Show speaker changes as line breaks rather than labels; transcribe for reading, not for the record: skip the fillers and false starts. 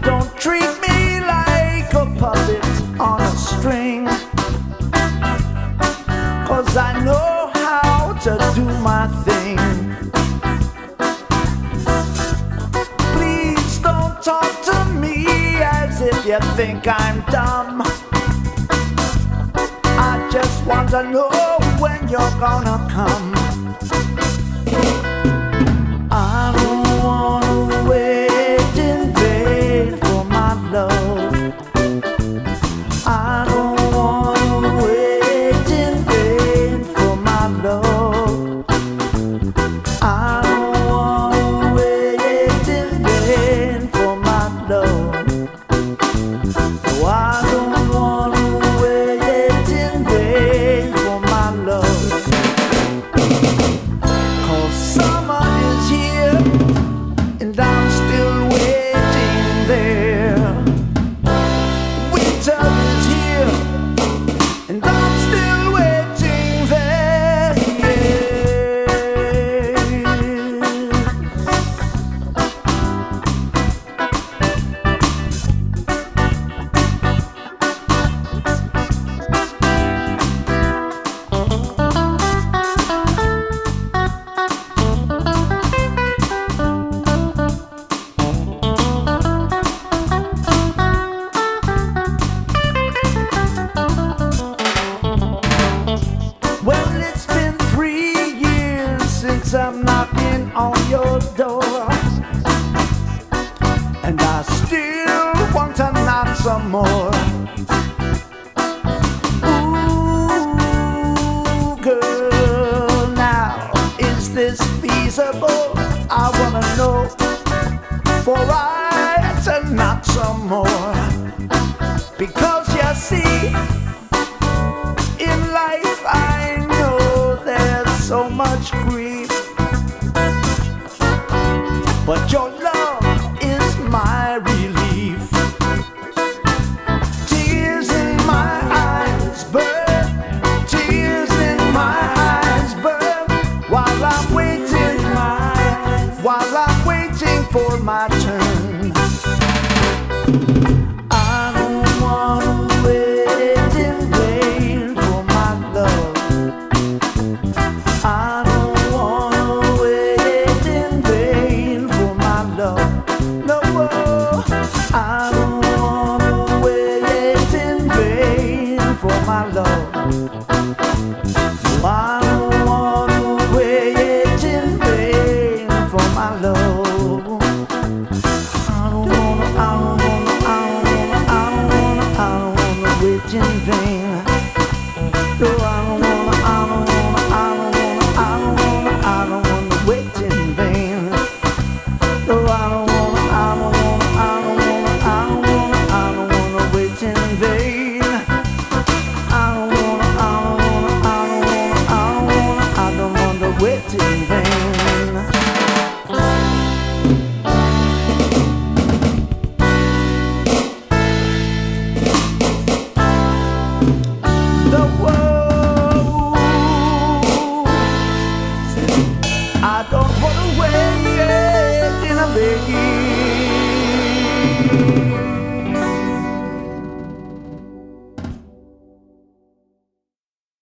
Don't treat me like a puppet on a string, 'cause I know how to do my thing. Please don't talk to me as if you think I'm dumb. I just want to know when you're gonna come. I don't wanna wait in vain for my love. I don't wanna wait in vain for my love. I don't wanna wait in vain for my love. No, I don't wanna wait in vain for my love. 'Cause summer is here and I'm still waiting there. Winter is here and I'm still waiting there. Well, it's been 3 years since I'm knocking on your door, and I still want to knock some more. Ooh, girl, now is this feasible? I wanna know before I to knock some more. Because you see, in life I know there's so much grief, but your love is my relief. Tears in my eyes burn, tears in my eyes burn, while I'm waiting for my turn. I don't wanna wait in vain for my love. I don't wanna wait in vain for my love. No, I don't wanna wait in vain for my love. No, I don't wanna wait in vain for my love. I don't wanna wait in vain. No, I don't wanna wait in vain. No, I don't wanna wait in vain. I don't wanna wait in vain. The world, I don't wanna wait in a vain.